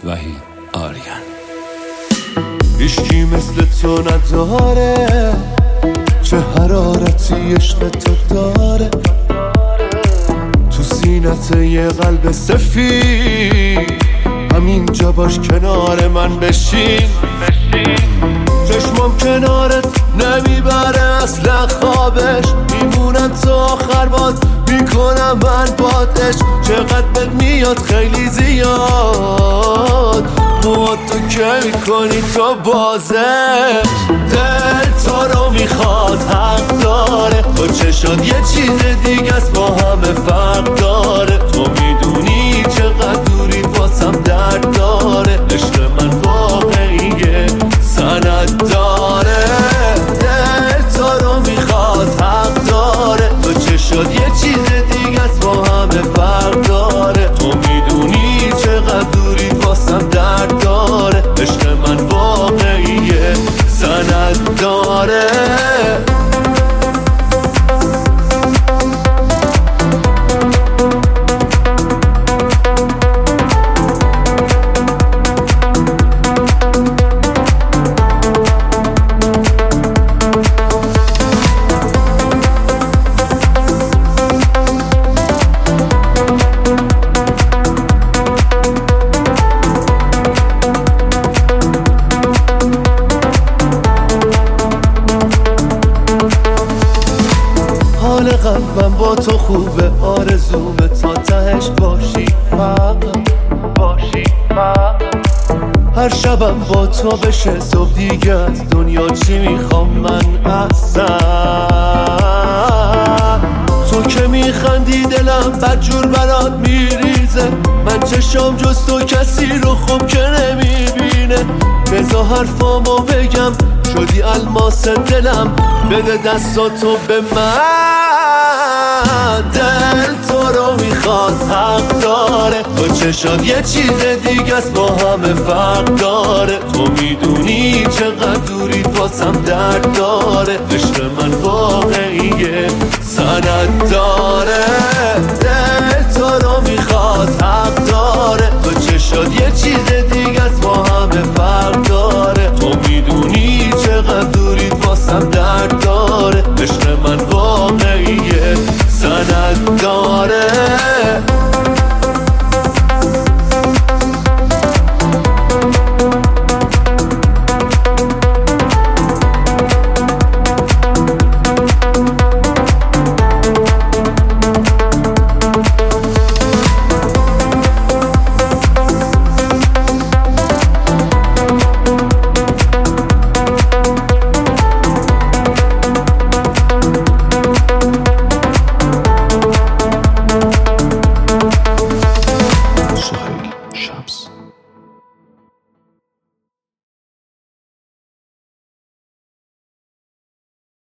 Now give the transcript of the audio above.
وحید آریان. هیچکی مثل تو نداره، چه حرارتی عشق تو داره. تو سینت یه قلب سفید، همینجا باش کنار من بشین. چشمم کنارت نمیبره اصلا خوابش، میمونم تا آخر باد میکنم من بادش. چقدر بهت میاد خیلی زیاد، مواد تو که میکنی تو بازش. دل تو رو میخواد حق داره، با چشات یه چیز دیگه است با همه فرق داره. تو میدونی چقدر دوری واسم درد داره، عشق من واقعیه سند داره. دل تو رو میخواد حق داره، با چشات یه چیز دیگه است با همه فرق داره. تو میدونی چقدر دوری واسم درد داره، عشق من واقعیه سند داره. حال قلبم با تو خوبه، آرزومه تا تهش باشی فقط. هر شبم با تو بشه صبح دیگه، از دنیا چی میخوام من اصلا. تو که میخندی دلم بدجور برات میریزه، من چشم جز تو کسی رو خوب که نمیبینه. بذار حرفامو بگم، شدی الماس دلم، بده دستاتو به من. دل تو رو میخواد حق داره، با چشات یه چیز دیگه است با همه فرق داره. تو میدونی چقدر دوری واسم درد داره، عشق من واقعیه سند داره.